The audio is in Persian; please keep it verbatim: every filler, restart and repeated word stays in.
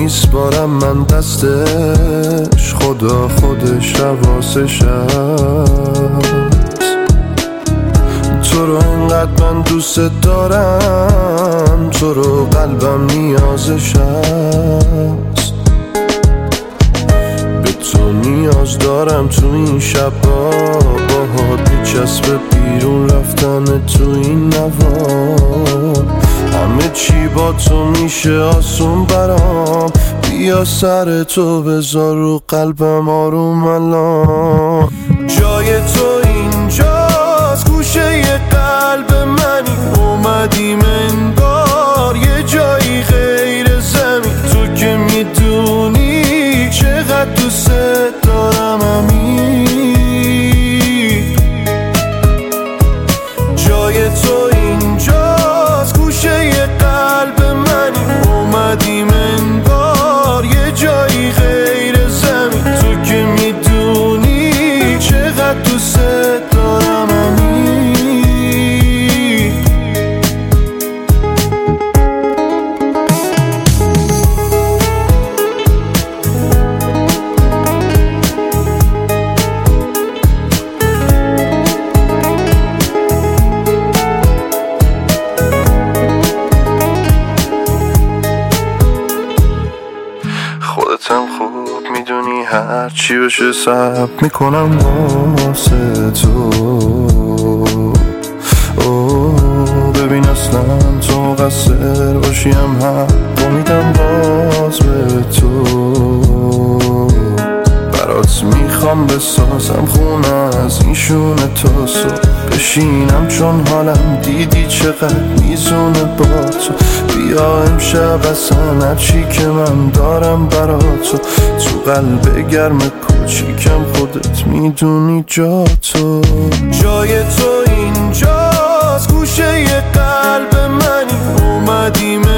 میسپارم من دستش، خدا خودش حواسش هست. تو رو انقدر من دوست دارم، تو رو قلبم نیازش هست. به تو نیاز دارم تو این شبا، باهات میچسبه بیرون رفتن تو این نوار. همه چی با تو میشه آسون برام، بیا سر تو بذار رو قلبم آروم الان. جای تو اینجاست گوشه ی قلب منی، اومدیم انگار یه جایی غیر زمین. تو که میدونی چقدر دوست دارم امیر. جای تو اینجاست گوشه ی قلب منی، اومدیم انگار یه جایی غیر زمین. تو که میدونی چقدر دوست دارم امیر. خودتم خوب میدونی هر چی بشه صبر میکنم واسه تو. اوه ببین اصلا تو قصر باشیم حق میدم باز به تو. برات میخوام بسازم خونه از این شونه تا صبح بشینم، چون حالم دیدی چقدر میزونه با تو. بیا امشب اصلا هرچی که من دارم برا تو، تو قلب گرم کوچیکم خودت میدونی جا تو. جای تو اینجاست گوشه ی قلب منی، اومدیم